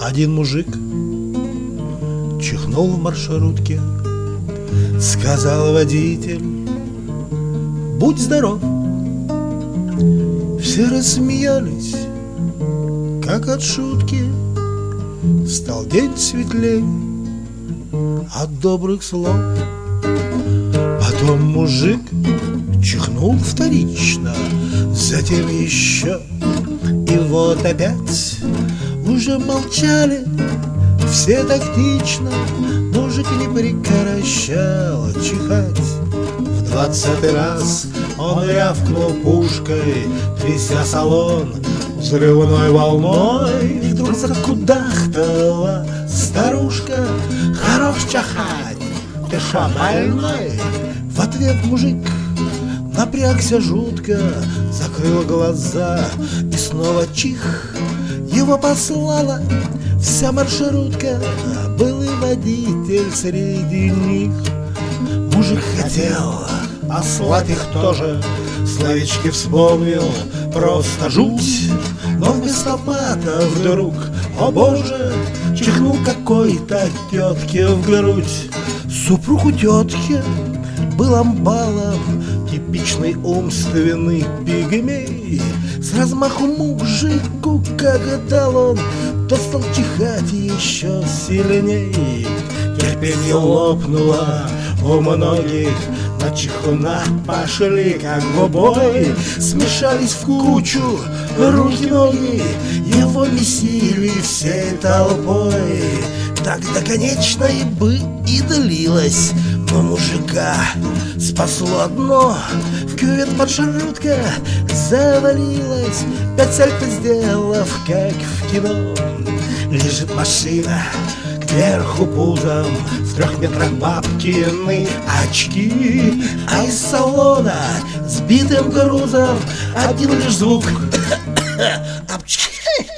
Один мужик чихнул в маршрутке. Сказал водитель: будь здоров. Все рассмеялись, как от шутки. Стал день светлей от добрых слов. Потом мужик чихнул вторично, затем еще. И вот опять уже молчали все тактично. Мужик не прекращал чихать. В 20-й раз он рявкнул пушкой, тряся салон взрывной волной. Вдруг закудахтала старушка: хорош чихать, ты шо, больной? В ответ мужик напрягся жутко, закрыл глаза и снова чих. Его послала вся маршрутка, был и водитель среди них. Мужик хотел послать их тоже, словечки вспомнил, просто жуть. Но вместо мата вдруг, о боже, чихнул какой-то тетке в грудь. Супруг у тетки был амбалом, типичный умственный пигмей. С размаху мужику как дал он, тот стал чихать еще сильней. Терпение лопнуло у многих, на чихуна пошли как в бой. Смешались в кучу руки-ноги, его месили всей толпой. Так до конечной бы и длилась, но мужика спасло одно: в кювет маршрутка завалилась, 5 сальто сделав, как в кино. Лежит машина кверху пузом, в 3 метрах бабкины очки, а из салона сбитым грузом один лишь звук: апчхи.